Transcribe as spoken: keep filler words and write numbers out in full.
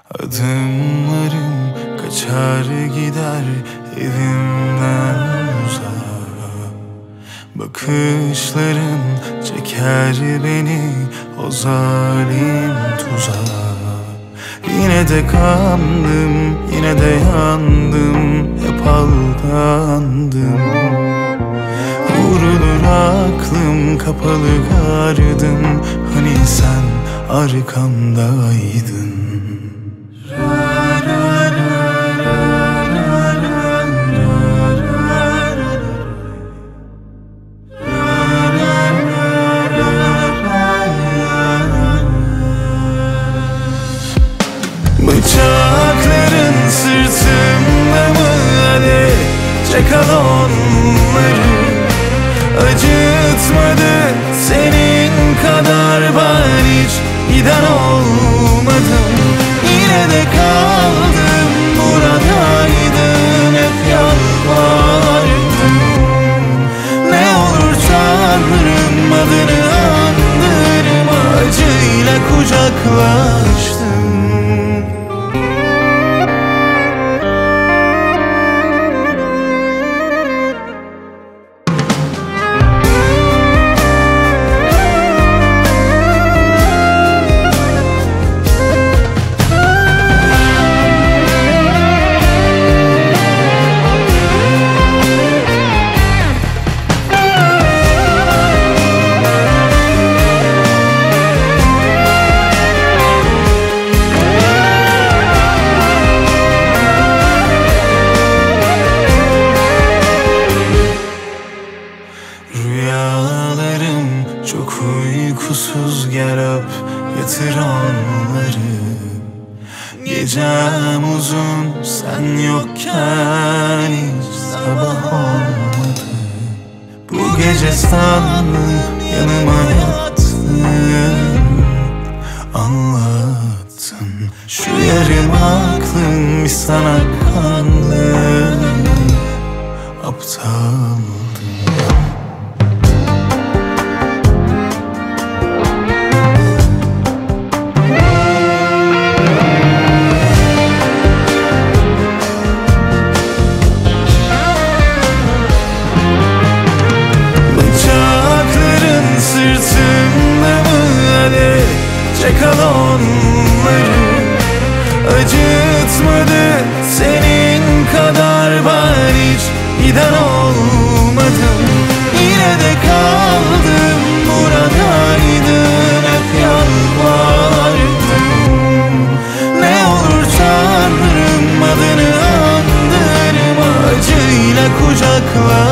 Adımlarım kaçar gider evimden uzağa. Bakışların çeker beni o zalim tuzağa. Yine de kandım, yine de yandım, hep aldandım. Vurulur aklım, kapalı gardım, hani sen arkamdaydın. Bıçakların sırtımda mı hadi, çek al onları. Acıtmadı senin kadar ben hiç giden olmadım. Yine de kaldım, buradaydın, hep yalvardım. Ne olur Tanrım adını andırma, acıyla kucaklaştım. Rüyalarım çok uykusuz, gel öp yatır onları. Gecem uzun sen yokken hiç sabah olmadı. Bu gece sandım yanıma yattın, anlattın. Şu yarım aklım bir sana kandı, aptaldım. Sırtımda mı hadi, çek al onları. Acıtmadı senin kadar ben hiç giden olmadım. Yine de kaldım, buradaydın, hep yalvardım. Ne olur Tanrım adını andırma, acıyla kucakla.